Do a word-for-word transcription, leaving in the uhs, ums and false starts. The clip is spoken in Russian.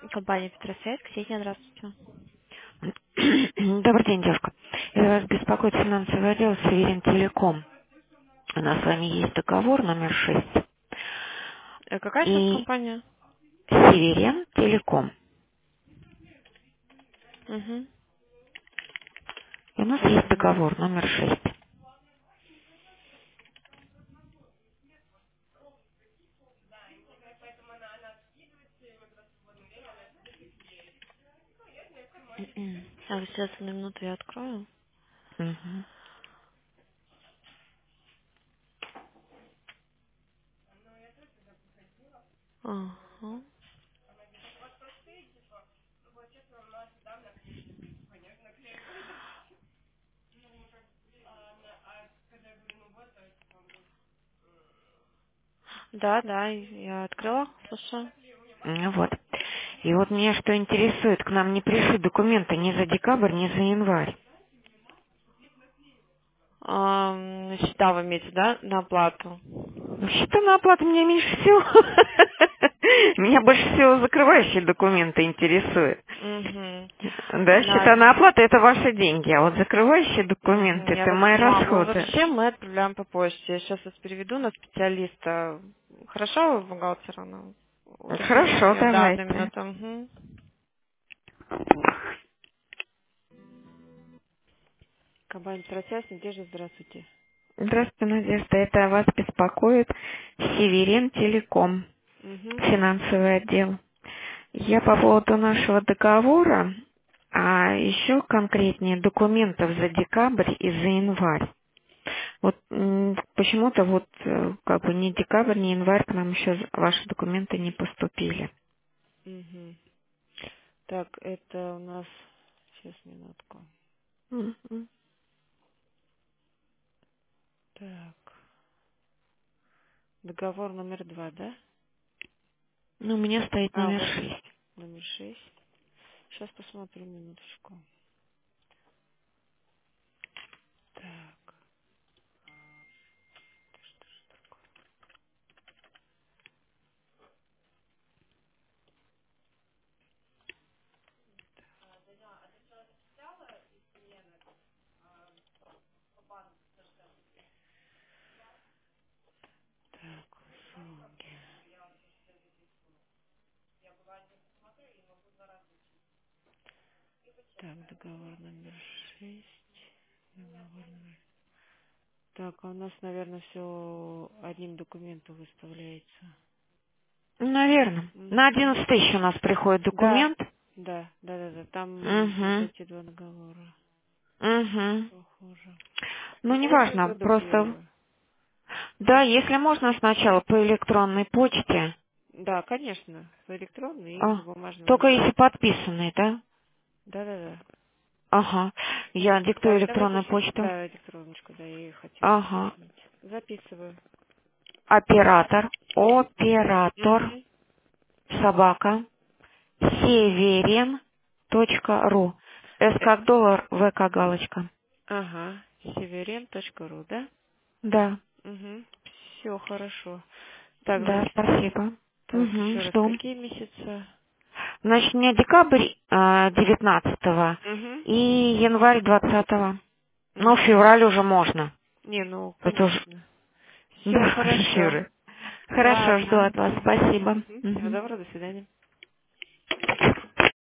Компания Петросвет, Ксения, здравствуйте. Добрый день, девушка. Я вас беспокоит финансовый отдел Северин Телеком. У нас с вами есть договор номер шесть. Э, Какая сейчас И компания? Северин Телеком. Угу. И у нас есть Угу. договор номер шесть. А, сейчас на минуту я открою. Мгм. Ага. Да, да, я открыла, слушаю. Ну вот. И вот меня что интересует, к нам не пришли документы ни за декабрь, ни за январь. Ам, счета вы имеете, да, на оплату? Счета на оплату меня меньше всего. Меня больше всего закрывающие документы интересуют. Угу. Да, На... счета на оплату это ваши деньги, а вот закрывающие Угу, документы я это вас мои поняла. Мы расходы. вообще мы отправляем по почте. Я сейчас вас переведу на специалиста. Хорошо, вы бухгалтера? Ну, Хорошо, уточните. Да, одну давайте. минуту. Угу. Компания Петросвет, Надежда, здравствуйте. Здравствуйте, Надежда. Это вас беспокоит Северин Телеком, Угу. финансовый отдел. Я по поводу нашего договора, а еще конкретнее документов за декабрь и за январь. Вот м, почему-то вот э, как бы ни декабрь, ни январь к нам еще ваши документы не поступили. Угу. Так, это у нас... Сейчас, минутку. Мгм. Так, договор номер два, да? Ну, у меня стоит А, номер вот шесть. номер шесть. Сейчас посмотрю, минуточку. Так, так, услуги. Так, договор номер шесть. Договор номер... Так, а у нас, наверное, все одним документом выставляется. Наверное. На Угу. одиннадцать тысяч у нас приходит Да, документ. да, да, да, да. Там вот Угу. эти два договора. Угу. Похоже. Ну, Ну, мы уже неважно, просто... продублировали. Да, если можно сначала по электронной почте, Да, конечно, по электронной и а, по бумажному только носителю. если подписанный, да? Да, да, да. Ага. Я диктую Так, давайте электронную сейчас, почту. да, электроночку, да, я ее хотела Ага. уточнить. Записываю. Оператор. Оператор. Угу. Собака. Северин. Точка ру. С как доллар, В как галочка. Ага, северен точка ру, да? Да. Угу. Все хорошо. Так, Да, значит, спасибо. так, Угу, еще раз, жду. какие месяца? Значит, у меня декабрь а, девятнадцатого Угу. и январь двадцатого. Ну, в Угу. февраль уже можно. Не, ну, Это уже... конечно. Все Да, хорошо. февраль. Хорошо, жду Ладно. от вас. Угу. Спасибо. Угу. Всего Мгм. доброго, до свидания.